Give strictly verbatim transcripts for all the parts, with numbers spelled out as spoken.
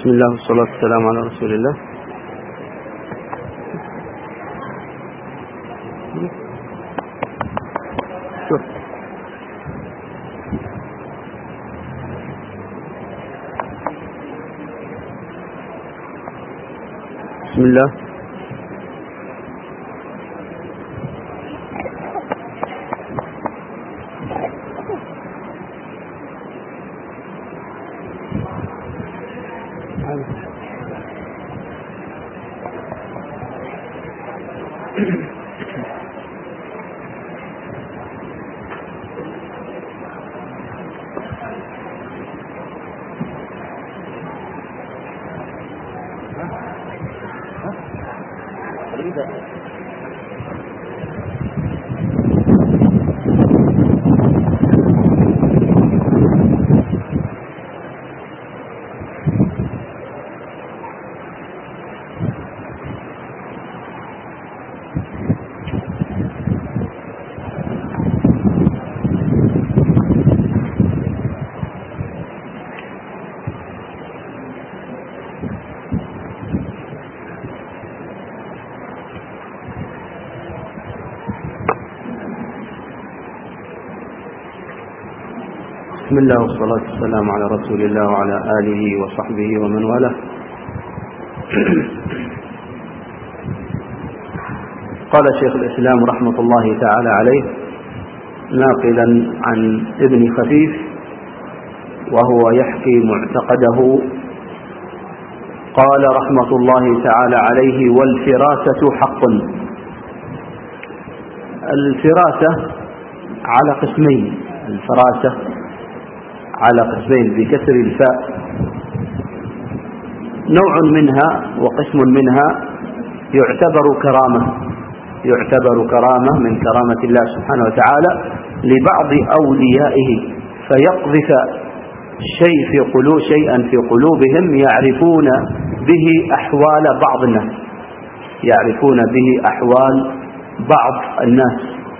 بسم الله والصلاة والسلام على رسول الله. بسم الله. بسم الله والصلاة والسلام على رسول الله وعلى آله وصحبه ومن والاه. قال شيخ الإسلام رحمة الله تعالى عليه ناقلا عن ابن خفيف وهو يحكي معتقده، قال رحمة الله تعالى عليه: والفراسة حق. الفراسة على قسمين، الفراسة على قسمين بكسر الفاء، نوع منها وقسم منها يعتبر كرامة يعتبر كرامة من كرامة الله سبحانه وتعالى لبعض أوليائه، فيقذف شيء في قلوب شيئا في قلوبهم يعرفون به أحوال بعض الناس يعرفون به أحوال بعض الناس.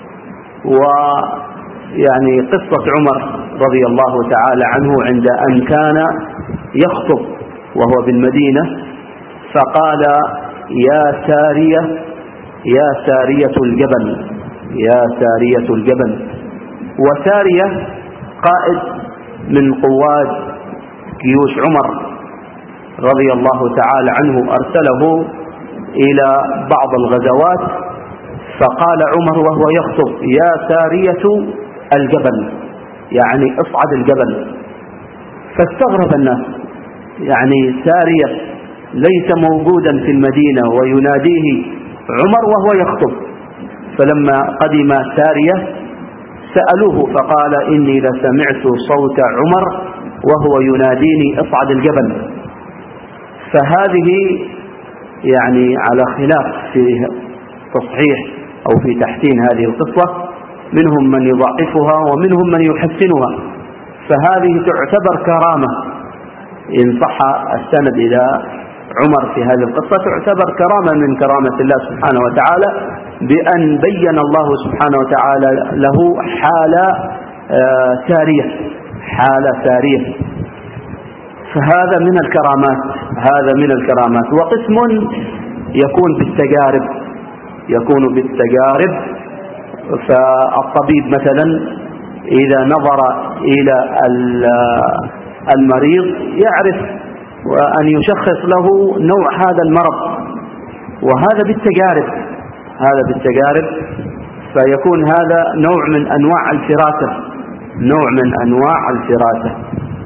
ويعني قصة عمر رضي الله تعالى عنه عند أن كان يخطب وهو بالمدينة، فقال: يا سارية يا سارية الجبل يا سارية الجبل. وسارية قائد من قوات جيوش عمر رضي الله تعالى عنه، أرسله إلى بعض الغزوات، فقال عمر وهو يخطب: يا سارية الجبل، يعني اصعد الجبل. فاستغرب الناس، يعني سارية ليس موجودا في المدينة ويناديه عمر وهو يخطب. فلما قدم سارية سألوه فقال: إني لسمعت صوت عمر وهو يناديني اصعد الجبل. فهذه يعني على خلاف في تصحيح أو في تحسين هذه القصة، منهم من يضعفها ومنهم من يحسنها، فهذه تعتبر كرامة إن صح السند إلى عمر في هذه القصة، تعتبر كرامة من كرامة الله سبحانه وتعالى، بأن بين الله سبحانه وتعالى له حال سارية حال سارية فهذا من الكرامات هذا من الكرامات. وقسم يكون بالتجارب يكون بالتجارب فالطبيب مثلا إذا نظر إلى المريض يعرف وأن يشخص له نوع هذا المرض، وهذا بالتجارب هذا بالتجارب فيكون هذا نوع من أنواع الفراسة نوع من أنواع الفراسة.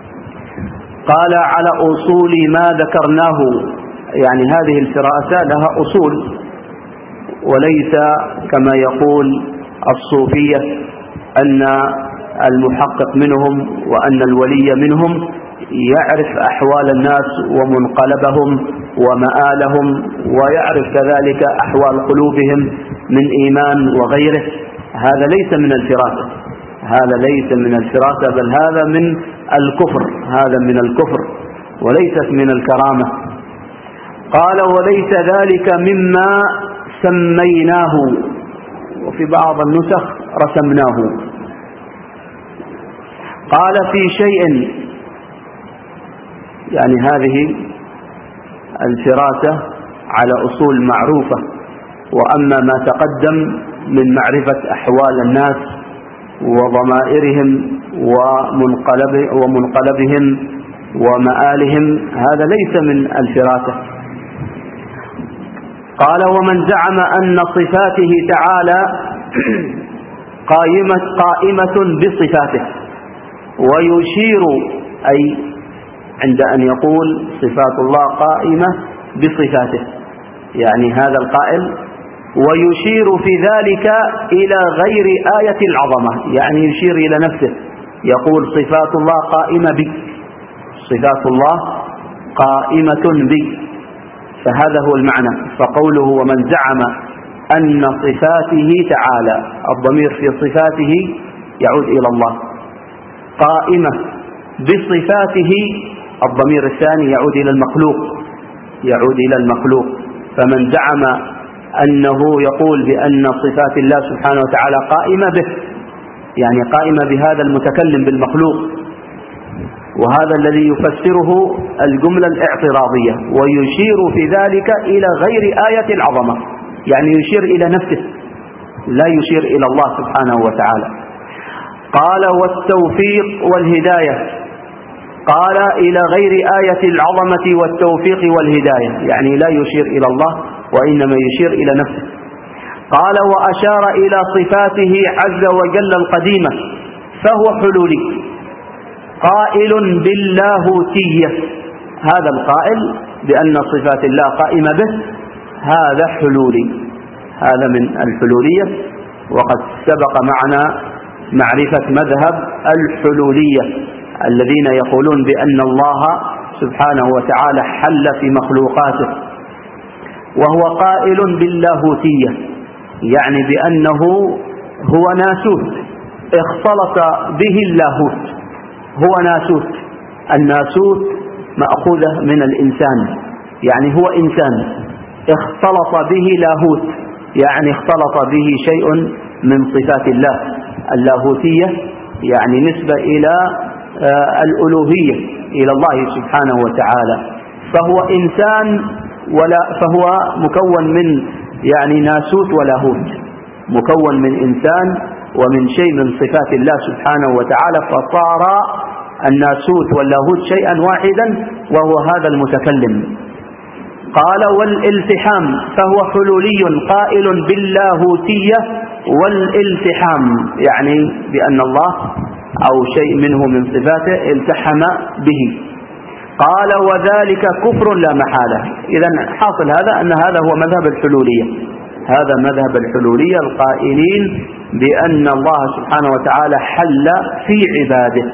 قال: على أصول ما ذكرناه، يعني هذه الفراسة لها أصول، وليس كما يقول الصوفية أن المحقق منهم وأن الولي منهم يعرف أحوال الناس ومنقلبهم ومآلهم، ويعرف كذلك أحوال قلوبهم من إيمان وغيره. هذا ليس من الفراسة هذا ليس من الفراسة بل هذا من الكفر هذا من الكفر وليست من الكرامة. قال: وليس ذلك مما سميناه، وفي بعض النسخ رسمناه. قال: في شيء، يعني هذه الفراسة على أصول معروفة، وأما ما تقدم من معرفة أحوال الناس وضمائرهم ومنقلبهم ومآلهم هذا ليس من الفراسة. قال: ومن زعم أن صفاته تعالى قائمة, قائمة بصفاته، ويشير أي عند أن يقول صفات الله قائمة بصفاته، يعني هذا القائل ويشير في ذلك إلى غير آية العظمة، يعني يشير إلى نفسه، يقول صفات الله قائمة بي، صفات الله قائمة بي، فهذا هو المعنى. فقوله ومن زعم أن صفاته تعالى، الضمير في صفاته يعود إلى الله، قائمة بصفاته الضمير الثاني يعود إلى المخلوق، يعود إلى المخلوق. فمن زعم أنه يقول بأن صفات الله سبحانه وتعالى قائمة به، يعني قائمة بهذا المتكلم بالمخلوق، وهذا الذي يفسره الجملة الاعتراضية، ويشير في ذلك إلى غير آية العظمة، يعني يشير إلى نفسه لا يشير إلى الله سبحانه وتعالى. قال: والتوفيق والهداية، قال إلى غير آية العظمة والتوفيق والهداية، يعني لا يشير إلى الله وإنما يشير إلى نفسه. قال: وأشار إلى صفاته عز وجل القديمة فهو حلولي قائل باللاهوتية، هذا القائل بأن صفات الله قائمة به هذا حلولي، هذا من الحلولية. وقد سبق معنا معرفة مذهب الحلولية الذين يقولون بأن الله سبحانه وتعالى حل في مخلوقاته، وهو قائل باللاهوتية، يعني بأنه هو ناسوت اختلط به اللاهوت، هو ناسوت، الناسوت مأخوذة من الإنسان، يعني هو إنسان اختلط به لاهوت، يعني اختلط به شيء من صفات الله. اللاهوتية يعني نسبة إلى الألوهية إلى الله سبحانه وتعالى، فهو إنسان ولا فهو مكون من يعني ناسوت ولاهوت، مكون من إنسان ومن شيء من صفات الله سبحانه وتعالى، فصار الناسوت واللاهوت شيئا واحدا وهو هذا المتكلم. قال: والالتحام فهو حلولي قائل باللاهوتية والالتحام، يعني بأن الله أو شيء منه من صفاته التحم به. قال: وذلك كفر لا محالة. إذن حاصل هذا أن هذا هو مذهب الحلولية، هذا مذهب الحلولية القائلين بأن الله سبحانه وتعالى حل في عباده.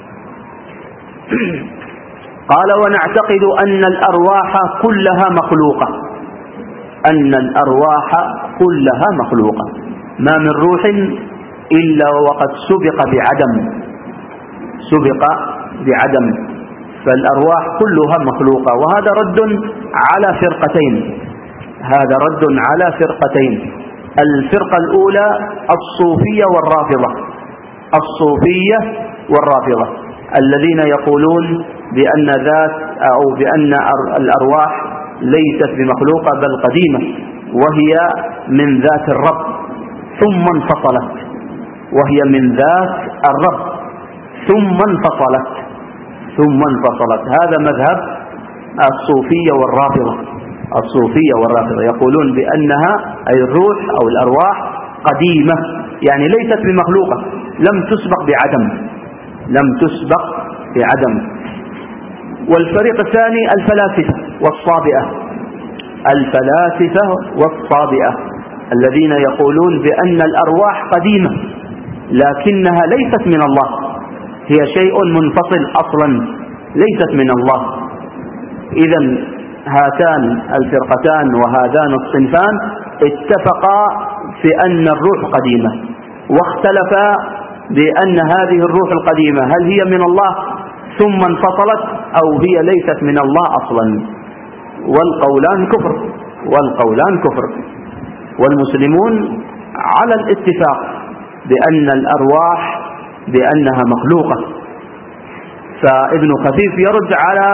قال: ونعتقد أن الأرواح كلها مخلوقة، أن الأرواح كلها مخلوقة، ما من روح إلا وقد سبق بعدم، سبق بعدم، فالأرواح كلها مخلوقة. وهذا رد على فرقتين، هذا رد على فرقتين، الفرقة الأولى الصوفية والرافضة، الصوفية والرافضة الذين يقولون بأن ذات أو بأن الأرواح ليست بمخلوقة بل قديمة، وهي من ذات الرب ثم انفصلت، وهي من ذات الرب ثم انفصلت ثم انفصلت هذا مذهب الصوفية والرافضة. الصوفية والرافضة يقولون بأنها أي الروح أو الأرواح قديمة، يعني ليست بمخلوقة، لم تسبق بعدم، لم تسبق بعدم. والفريق الثاني الفلاسفة والصابئة، الفلاسفة والصابئة الذين يقولون بأن الأرواح قديمة لكنها ليست من الله، هي شيء منفصل أصلا ليست من الله. إذن هاتان الفرقتان وهذان الصنفان اتفقا في أن الروح قديمة، واختلفا بأن هذه الروح القديمة هل هي من الله ثم انفصلت أو هي ليست من الله أصلا، والقولان كفر، والقولان كفر. والمسلمون على الاتفاق بأن الأرواح بأنها مخلوقة. فابن خفيف يرد على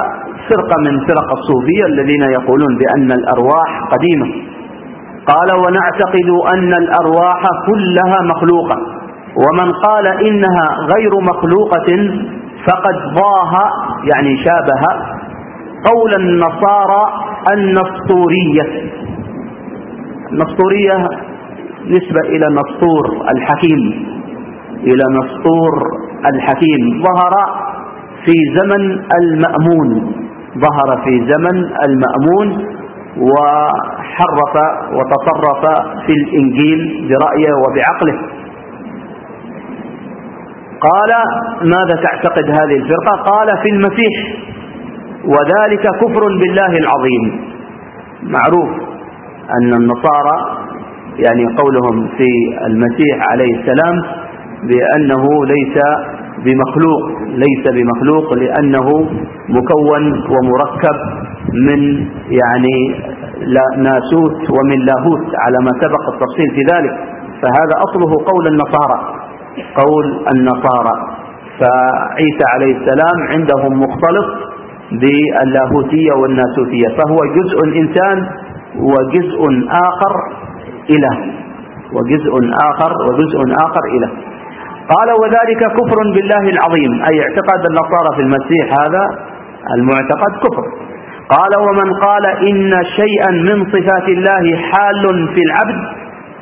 فرقة من فرق الصوفية الذين يقولون بأن الأرواح قديمة. قال ونعتقد أن الأرواح كلها مخلوقة، ومن قال إنها غير مخلوقة فقد ضاه يعني شابه قول النصارى النسطورية. النسطورية نسبة إلى نسطور الحكيم، إلى نسطور الحكيم، ظهر في زمن المأمون، ظهر في زمن المأمون وحرف وتصرف في الإنجيل برأيه وبعقله. قال ماذا تعتقد هذه الفرقة؟ قال في المسيح، وذلك كفر بالله العظيم. معروف أن النصارى يعني قولهم في المسيح عليه السلام بأنه ليس بمخلوق، ليس بمخلوق لأنه مكون ومركب من يعني ناسوت ومن لاهوت على ما سبق التفصيل في ذلك، فهذا أصله قول النصارى، قول النصارى. فعيسى عليه السلام عندهم مختلط باللاهوتية والناسوتية، فهو جزء إنسان وجزء آخر إله، وجزء آخر وجزء آخر إله. قال وذلك كفر بالله العظيم، أي اعتقاد النصارى في المسيح هذا المعتقد كفر. قال ومن قال إن شيئا من صفات الله حال في العبد،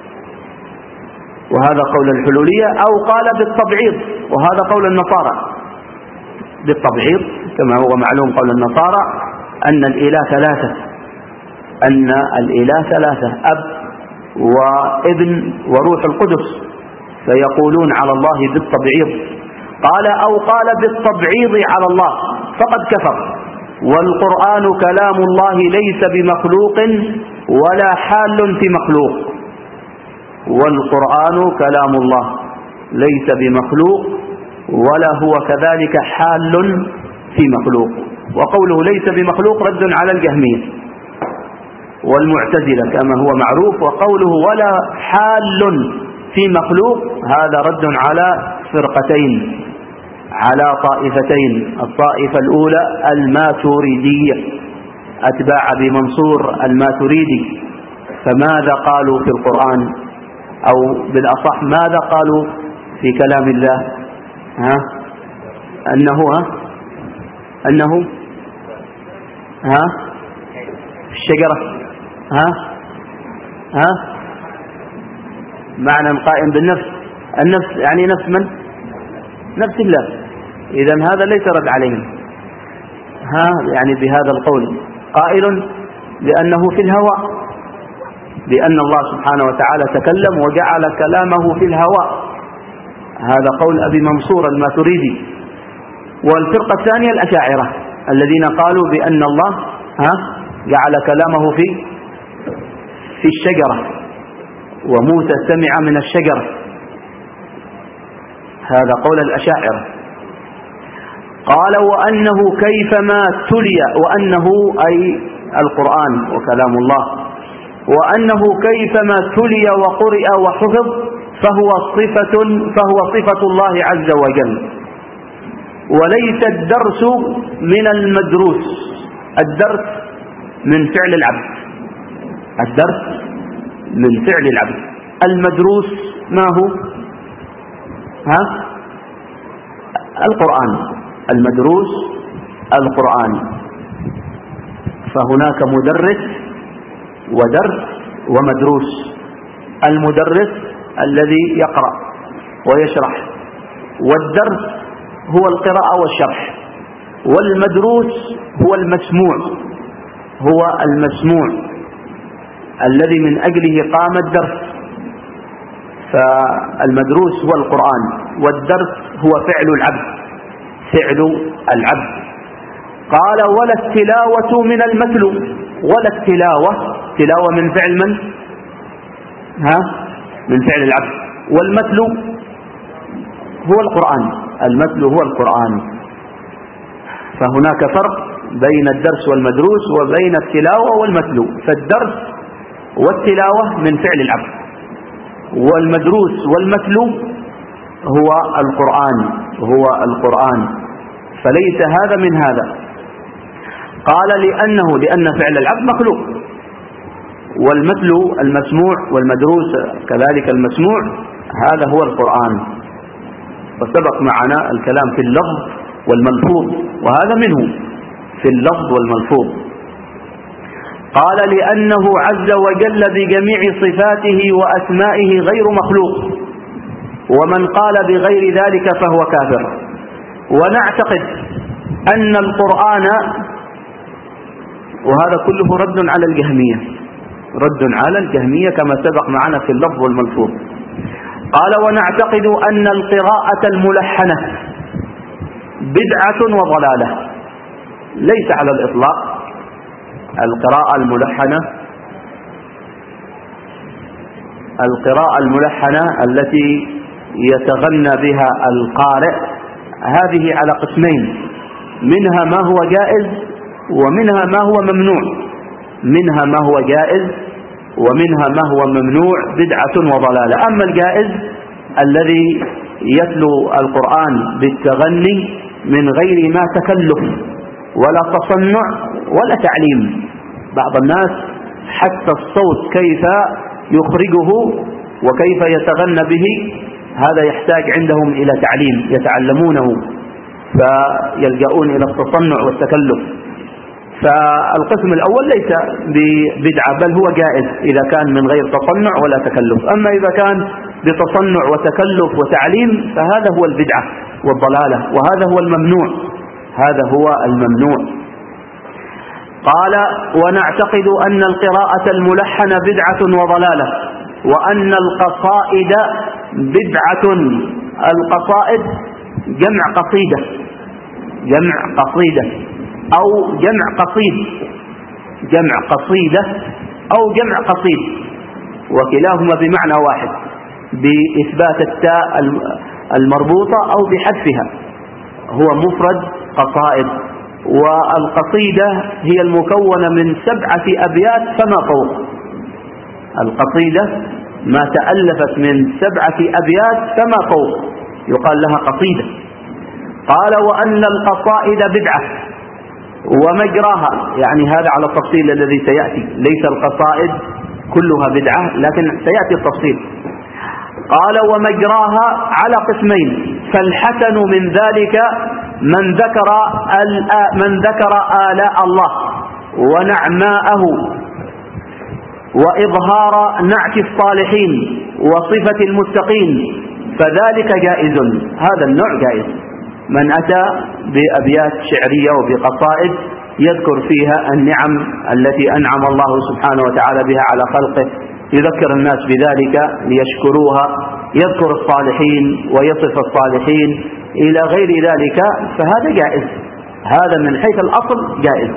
وهذا قول الحلولية، أو قال بالتبعيض، وهذا قول النصارى بالتبعيض، كما هو معلوم قول النصارى أن الإله ثلاثة، أن الإله ثلاثة، أب وابن وروح القدس، فيقولون على الله بالتبعيض. قال أو قال بالتبعيض على الله فقد كفر. والقرآن كلام الله ليس بمخلوق ولا حال في مخلوق، والقرآن كلام الله ليس بمخلوق ولا هو كذلك حال في مخلوق. وقوله ليس بمخلوق رد على الجهمية والمعتزلة كما هو معروف، وقوله ولا حال في مخلوق هذا رد على فرقتين، على طائفتين. الطائفة الأولى الماتريدية، أتباع أبي منصور الماتريدي. فماذا قالوا في القرآن، أو بالأصح ماذا قالوا في كلام الله؟ ها أنه ها أنه ها الشجرة، ها ها معنى قائم بالنفس، النفس يعني نفس من؟ نفس الله. إذن هذا ليس رد عليهم، ها يعني بهذا القول قائل بأنه في الهواء، بأن الله سبحانه وتعالى تكلم وجعل كلامه في الهواء، هذا قول أبي منصور الماتريدي. والفرقة الثانية الأشاعرة الذين قالوا بأن الله ها جعل كلامه في في الشجرة، وموسى سمع من الشجرة، هذا قول الأشاعرة. قال وأنه كيفما تلي، وأنه أي القرآن وكلام الله، وأنه كيفما تلي وقرئ وحفظ فهو صفة فهو صفة الله عز وجل، وليس الدرس من المدروس. الدرس من فعل العبد، الدرس من فعل العبد. المدروس ما هو؟ ها القرآن، المدروس القرآن. فهناك مدرس ودرس ومدروس. المدرس الذي يقرأ ويشرح، والدرس هو القراءة والشرح، والمدروس هو المسموع، هو المسموع الذي من أجله قام الدرس. فالمدروس هو القرآن، والدرس هو فعل العبد، فعل العبد. قال ولا التلاوة من المتلو، ولا التلاوة، تلاوة من فعل من؟ ها من فعل العبد. والمتلو هو القرآن، المتلو هو القرآن. فهناك فرق بين الدرس والمدروس وبين التلاوة والمتلو. فالدرس والتلاوة من فعل العبد، والمدروس والمتلو هو القرآن، هو القرآن. فليس هذا من هذا. قال لأنه لأن فعل العبد مخلوق، والمثل المسموع والمدروس كذلك المسموع هذا هو القرآن، وسبق معنا الكلام في اللفظ والملفوظ، وهذا منه في اللفظ والملفوظ. قال لأنه عز وجل بجميع صفاته وأسمائه غير مخلوق، ومن قال بغير ذلك فهو كافر. ونعتقد أن القرآن، وهذا كله رد على الجهمية، رد على الجهمية كما سبق معنا في اللفظ والملفوظ. قال ونعتقد أن القراءة الملحنة بدعة وضلالة، ليس على الإطلاق. القراءة الملحنة القراءة الملحنة التي يتغنى بها القارئ هذه على قسمين، منها ما هو جائز ومنها ما هو ممنوع، منها ما هو جائز ومنها ما هو ممنوع بدعة وضلالة. أما الجائز الذي يتلو القرآن بالتغني من غير ما تكلف ولا تصنع ولا تعليم، بعض الناس حتى الصوت كيف يخرجه وكيف يتغنى به هذا يحتاج عندهم إلى تعليم يتعلمونه، فيلجؤون إلى التصنع والتكلف. فالقسم الأول ليس ببدعة بل هو جائز إذا كان من غير تصنع ولا تكلف. أما إذا كان بتصنع وتكلف وتعليم فهذا هو البدعة والضلالة، وهذا هو الممنوع، هذا هو الممنوع. قال ونعتقد أن القراءة الملحنة بدعة وضلالة، وأن القصائد بدعة. القصائد جمع قصيدة، جمع قصيدة أو جمع قصيد، جمع قصيدة أو جمع قصيد، وكلاهما بمعنى واحد بإثبات التاء المربوطة أو بحذفها، هو مفرد قصائد. والقصيدة هي المكونة من سبعة أبيات فما فوق، القصيدة ما تألفت من سبعة أبيات فما فوق يقال لها قصيدة. قال وأن القصائد بدعة ومجراها، يعني هذا على التفصيل الذي سيأتي، ليس القصائد كلها بدعة لكن سيأتي التفصيل. قال ومجراها على قسمين، فالحسن من ذلك من ذكر من ذكر آلاء الله ونعماءه وإظهار نعت الصالحين وصفة المتقين فذلك جائز، هذا النوع جائز. من أتى بأبيات شعرية وبقصائد يذكر فيها النعم التي أنعم الله سبحانه وتعالى بها على خلقه، يذكر الناس بذلك ليشكروها، يذكر الصالحين ويصف الصالحين إلى غير ذلك، فهذا جائز، هذا من حيث الأصل جائز.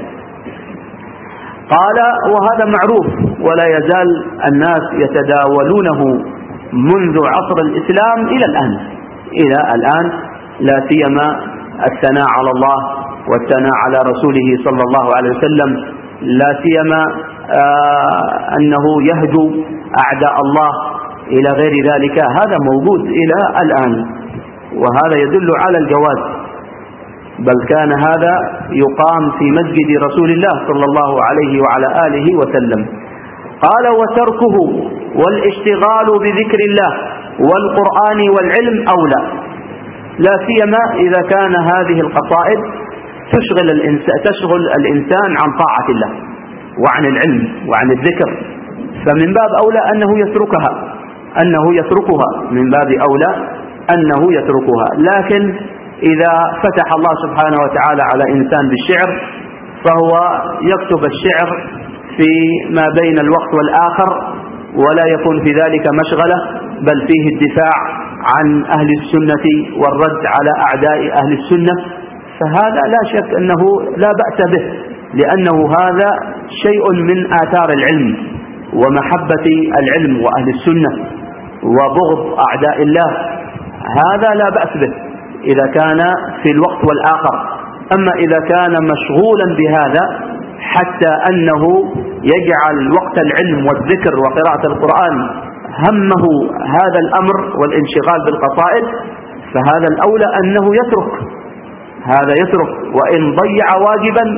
قال وهذا معروف ولا يزال الناس يتداولونه منذ عصر الإسلام إلى الآن، إلى الآن، لا سيما الثناء على الله والثناء على رسوله صلى الله عليه وسلم، لا سيما آه أنه يهدو أعداء الله إلى غير ذلك، هذا موجود إلى الآن، وهذا يدل على الجواز، بل كان هذا يقام في مسجد رسول الله صلى الله عليه وعلى آله وسلم. قال وتركه والاشتغال بذكر الله والقرآن والعلم أولى، لا سيما إذا كان هذه القصائد تشغل الإنسان, تشغل الإنسان عن طاعة الله وعن العلم وعن الذكر، فمن باب أولى أنه يتركها أنه يتركها من باب أولى أنه يتركها. لكن إذا فتح الله سبحانه وتعالى على إنسان بالشعر فهو يكتب الشعر في ما بين الوقت والآخر، ولا يكون في ذلك مشغلة، بل فيه الدفاع عن أهل السنة والرد على أعداء أهل السنة، فهذا لا شك أنه لا بأس به، لأنه هذا شيء من آثار العلم ومحبة العلم وأهل السنة وبغض أعداء الله، هذا لا بأس به إذا كان في الوقت والآخر. أما إذا كان مشغولا بهذا حتى أنه يجعل وقت العلم والذكر وقراءة القرآن همه هذا الأمر والانشغال بالقصائد، فهذا الأولى أنه يترك، هذا يترك، وإن ضيع واجبا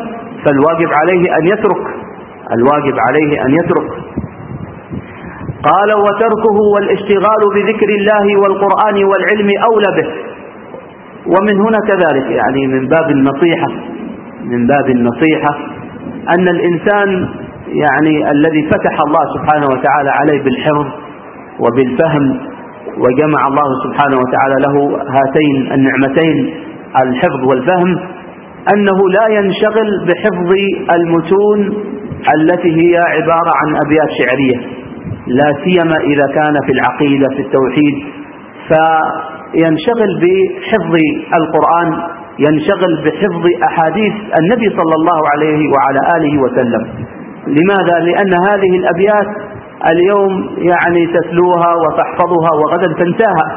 فالواجب عليه أن يترك الواجب عليه أن يترك قال وتركه والاشتغال بذكر الله والقرآن والعلم أولى به. ومن هنا كذلك يعني من باب النصيحة من باب النصيحة أن الإنسان يعني الذي فتح الله سبحانه وتعالى عليه بالحفظ وبالفهم وجمع الله سبحانه وتعالى له هاتين النعمتين الحفظ والفهم أنه لا ينشغل بحفظ المتون التي هي عبارة عن أبيات شعرية، لا سيما إذا كان في العقيدة في التوحيد، فينشغل بحفظ القرآن، ينشغل بحفظ أحاديث النبي صلى الله عليه وعلى آله وسلم. لماذا؟ لأن هذه الأبيات اليوم يعني تتلوها وتحفظها وغدا تنساها،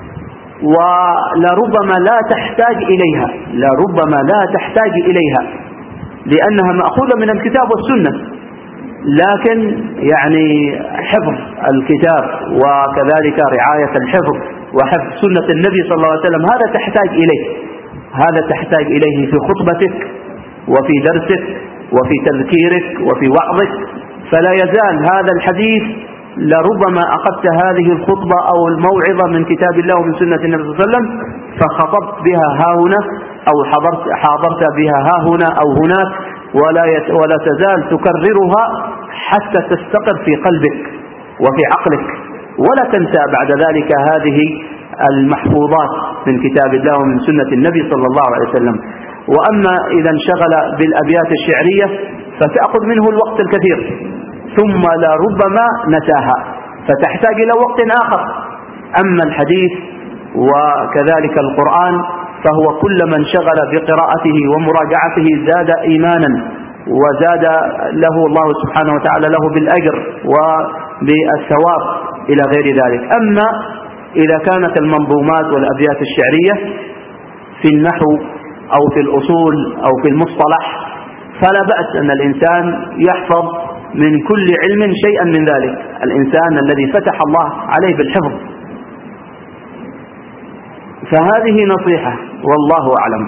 ولربما لا تحتاج إليها لربما لا تحتاج إليها لأنها مأخوذة من الكتاب والسنة، لكن يعني حفظ الكتاب وكذلك رعاية الحفظ وحفظ سنة النبي صلى الله عليه وسلم هذا تحتاج إليه هذا تحتاج إليه في خطبتك وفي درسك وفي تذكيرك وفي وعظك. فلا يزال هذا الحديث لربما أخذت هذه الخطبة أو الموعظة من كتاب الله ومن سنة النبي صلى الله عليه وسلم فخطبت بها ها هنا أو حضرت, حاضرت بها ها هنا أو هناك، ولا, ولا تزال تكررها حتى تستقر في قلبك وفي عقلك، ولا تنسى بعد ذلك هذه المحفوظات من كتاب الله ومن سنة النبي صلى الله عليه وسلم. وأما إذا انشغل بالأبيات الشعرية فتأخذ منه الوقت الكثير ثم لربما نساها فتحتاج إلى وقت آخر. أما الحديث وكذلك القرآن فهو كلما انشغل بقراءته ومراجعته زاد إيمانا وزاد له الله سبحانه وتعالى له بالأجر وبالثواب إلى غير ذلك. أما إذا كانت المنظومات والأبيات الشعرية في النحو أو في الأصول أو في المصطلح فلا بأس أن الإنسان يحفظ من كل علم شيئا من ذلك، الإنسان الذي فتح الله عليه بالحفظ. فهذه نصيحة والله أعلم.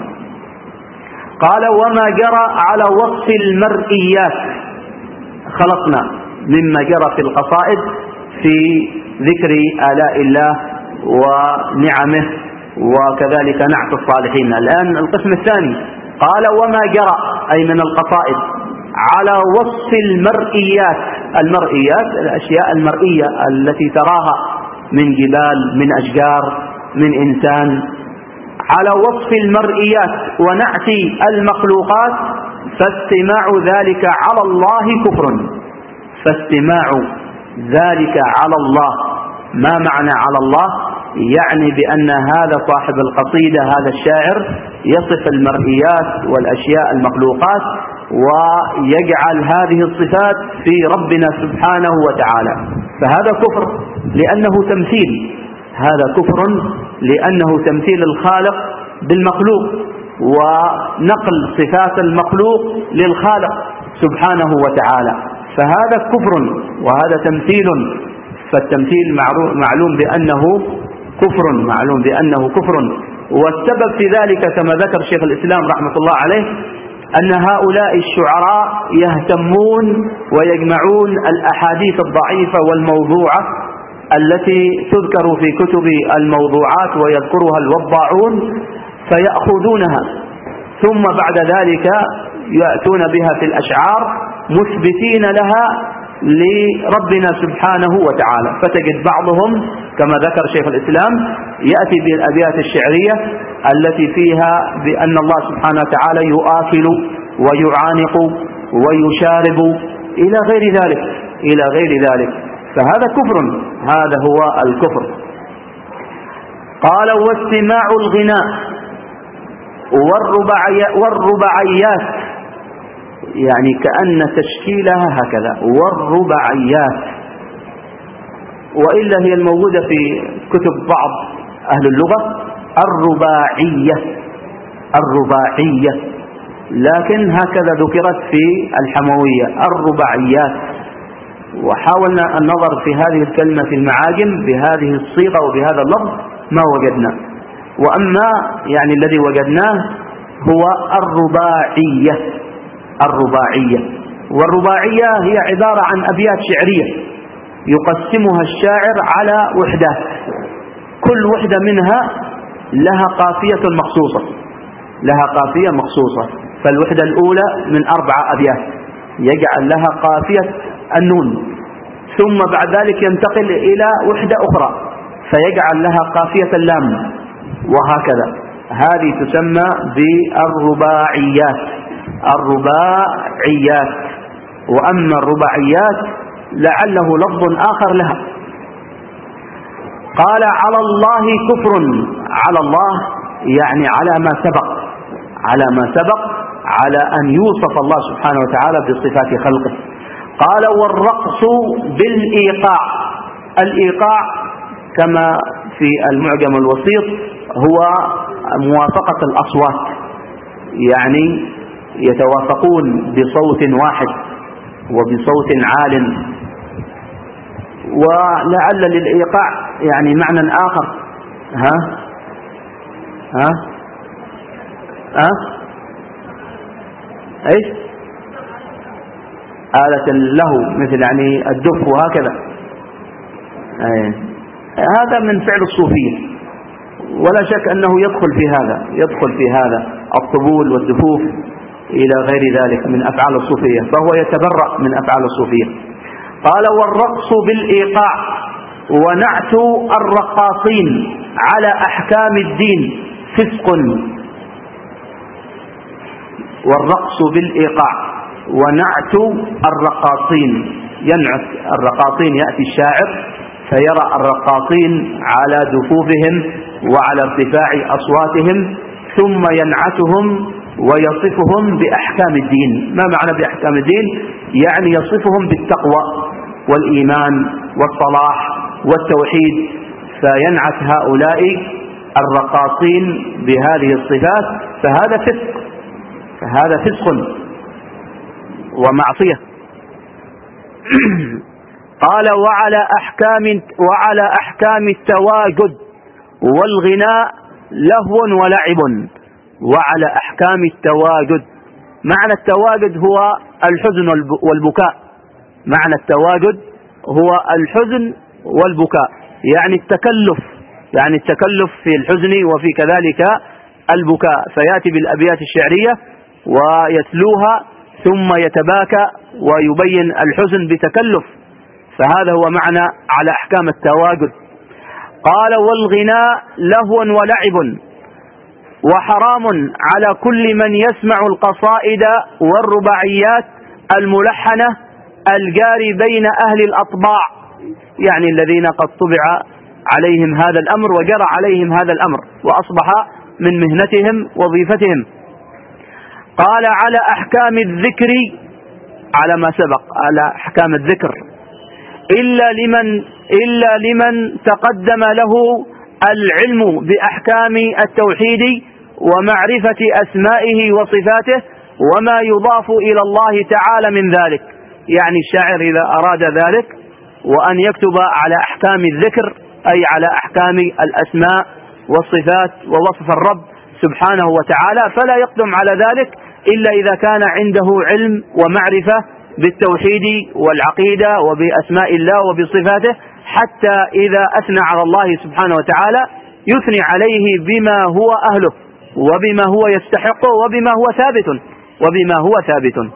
قال وما جرى على وصف المرئيات خلقنا مما جرى في القصائد في ذكر آلاء الله ونعمه وكذلك نعت الصالحين. الآن القسم الثاني قال وما جرى أي من القصائد على وصف المرئيات. المرئيات الأشياء المرئية التي تراها من جبال من أشجار من إنسان، على وصف المرئيات ونعت المخلوقات فاستماع ذلك على الله كفر. فاستماع ذلك على الله ما معنى على الله؟ يعني بأن هذا صاحب القصيدة هذا الشاعر يصف المرئيات والأشياء المخلوقات ويجعل هذه الصفات في ربنا سبحانه وتعالى، فهذا كفر لأنه تمثيل هذا كفر لأنه تمثيل الخالق بالمخلوق ونقل صفات المخلوق للخالق سبحانه وتعالى، فهذا كفر وهذا تمثيل. فالتمثيل معلوم بأنه كفر معلوم بأنه كفر. والسبب في ذلك كما ذكر شيخ الإسلام رحمة الله عليه أن هؤلاء الشعراء يهتمون ويجمعون الأحاديث الضعيفة والموضوعة التي تذكر في كتب الموضوعات ويذكرها الوضاعون فيأخذونها ثم بعد ذلك يأتون بها في الأشعار مثبتين لها لربنا سبحانه وتعالى. فتجد بعضهم كما ذكر شيخ الإسلام يأتي بالأبيات الشعرية التي فيها بأن الله سبحانه وتعالى يؤكل ويعانق ويشارب إلى غير ذلك إلى غير ذلك فهذا كفر، هذا هو الكفر. قال واستماع الغناء والرباعيات يعني كأن تشكيلها هكذا والرباعيات، وإلا هي الموجودة في كتب بعض أهل اللغة الرباعية الرباعية لكن هكذا ذكرت في الحموية الرباعيات. وحاولنا النظر في هذه الكلمة في المعاجم بهذه الصيغة وبهذا اللفظ ما وجدنا، وأما يعني الذي وجدناه هو الرباعية الرباعية. والرباعية هي عبارة عن أبيات شعرية يقسمها الشاعر على وحدات، كل وحدة منها لها قافية مخصوصة لها قافية مخصوصة فالوحدة الأولى من أربعة أبيات يجعل لها قافية النون، ثم بعد ذلك ينتقل إلى وحدة أخرى فيجعل لها قافية اللام، وهكذا. هذه تسمى بالرباعيات الرباعيات. وأما الرباعيات لعله لفظ آخر لها. قال على الله كفر، على الله يعني على ما سبق على ما سبق على أن يوصف الله سبحانه وتعالى بصفات خلقه. قال والرقص بالإيقاع. الإيقاع كما في المعجم الوسيط هو موافقة الأصوات، يعني يتوافقون بصوت واحد وبصوت عال. ولعل للإيقاع يعني معنى آخر. ها ها ها ايش آلة له مثل يعني الدف وهكذا. أي. هذا من فعل الصوفية، ولا شك أنه يدخل في هذا يدخل في هذا الطبول والدفوف إلى غير ذلك من أفعال الصوفية، فهو يتبرأ من أفعال الصوفية. قال والرقص بالإيقاع ونعت الرقاصين على أحكام الدين فسق. والرقص بالإيقاع ونعت الرقاصين، ينعت الرقاصين، يأتي الشاعر فيرى الرقاصين على دفوفهم وعلى ارتفاع أصواتهم ثم ينعتهم ويصفهم بأحكام الدين. ما معنى بأحكام الدين؟ يعني يصفهم بالتقوى والإيمان والصلاح والتوحيد، فينعت هؤلاء الرقاصين بهذه الصفات، فهذا فسق فهذا فسق ومعصية. قال وعلى أحكام وعلى أحكام التواجد والغناء لهو ولعب. وعلى أحكام التواجد، معنى التواجد هو الحزن والبكاء معنى التواجد هو الحزن والبكاء، يعني التكلف يعني التكلف في الحزن وفي كذلك البكاء، فيأتي بالأبيات الشعرية ويتلوها ثم يتباكى ويبين الحزن بتكلف، فهذا هو معنى على أحكام التواجد. قال والغناء لهو ولعب وحرام على كل من يسمع القصائد والرباعيات الملحنة الجاري بين أهل الأطباع، يعني الذين قد طبع عليهم هذا الأمر وجرى عليهم هذا الأمر وأصبح من مهنتهم وظيفتهم. قال على أحكام الذكر، على ما سبق على أحكام الذكر، إلا لمن إلا لمن تقدم له العلم بأحكام التوحيد ومعرفة أسمائه وصفاته وما يضاف إلى الله تعالى من ذلك. يعني الشاعر إذا أراد ذلك وأن يكتب على أحكام الذكر أي على أحكام الأسماء والصفات ووصف الرب سبحانه وتعالى، فلا يقدم على ذلك إلا إذا كان عنده علم ومعرفة بالتوحيد والعقيدة وبأسماء الله وبصفاته، حتى إذا أثنى على الله سبحانه وتعالى يثني عليه بما هو أهله وبما هو يستحقه وبما هو ثابت وبما هو ثابت.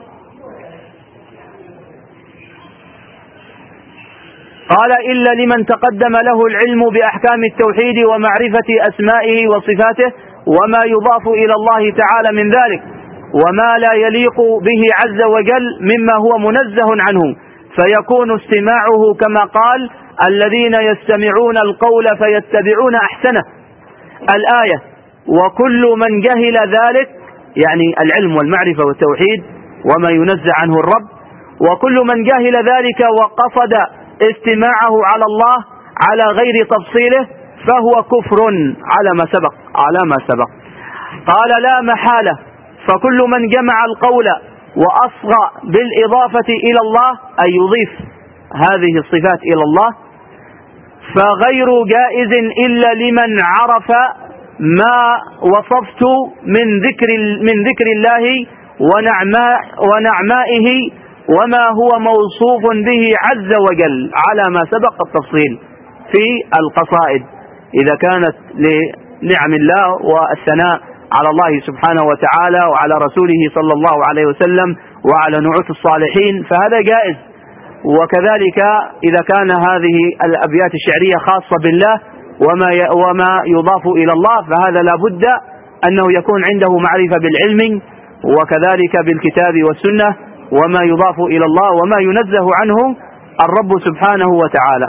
قال إلا لمن تقدم له العلم بأحكام التوحيد ومعرفة أسمائه وصفاته وما يضاف إلى الله تعالى من ذلك وما لا يليق به عز وجل مما هو منزه عنه، فيكون استماعه كما قال الذين يستمعون القول فيتبعون أحسنه الآية. وكل من جهل ذلك، يعني العلم والمعرفة والتوحيد وما ينزه عنه الرب، وكل من جهل ذلك وقصد استماعه على الله على غير تفصيله فهو كفر على ما سبق على ما سبق. قال لا محالة، فكل من جمع القول وأصغى بالإضافة إلى الله أي يضيف هذه الصفات إلى الله فغير جائز إلا لمن عرف ما وصفت من ذكر من ذكر الله ونعماء ونعمائه وما هو موصوف به عز وجل على ما سبق التفصيل في القصائد، إذا كانت لنعم الله والثناء على الله سبحانه وتعالى وعلى رسوله صلى الله عليه وسلم وعلى نعوت الصالحين فهذا جائز. وكذلك إذا كان هذه الأبيات الشعرية خاصة بالله وما وما يضاف إلى الله فهذا لا بد أنه يكون عنده معرفة بالعلم وكذلك بالكتاب والسنة وما يضاف إلى الله وما ينزه عنه الرب سبحانه وتعالى.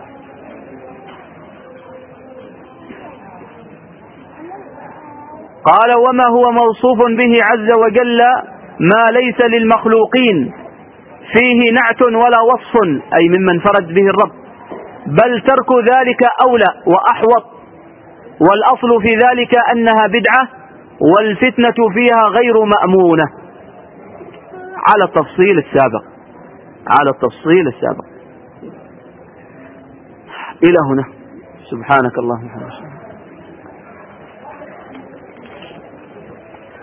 قال وما هو موصوف به عز وجل ما ليس للمخلوقين فيه نعت ولا وصف، أي ممن فرد به الرب، بل ترك ذلك أولى وأحوط، والأصل في ذلك أنها بدعة والفتنة فيها غير مأمونة، على التفصيل السابق على التفصيل السابق. إلى هنا، سبحانك اللهم وبحمدك.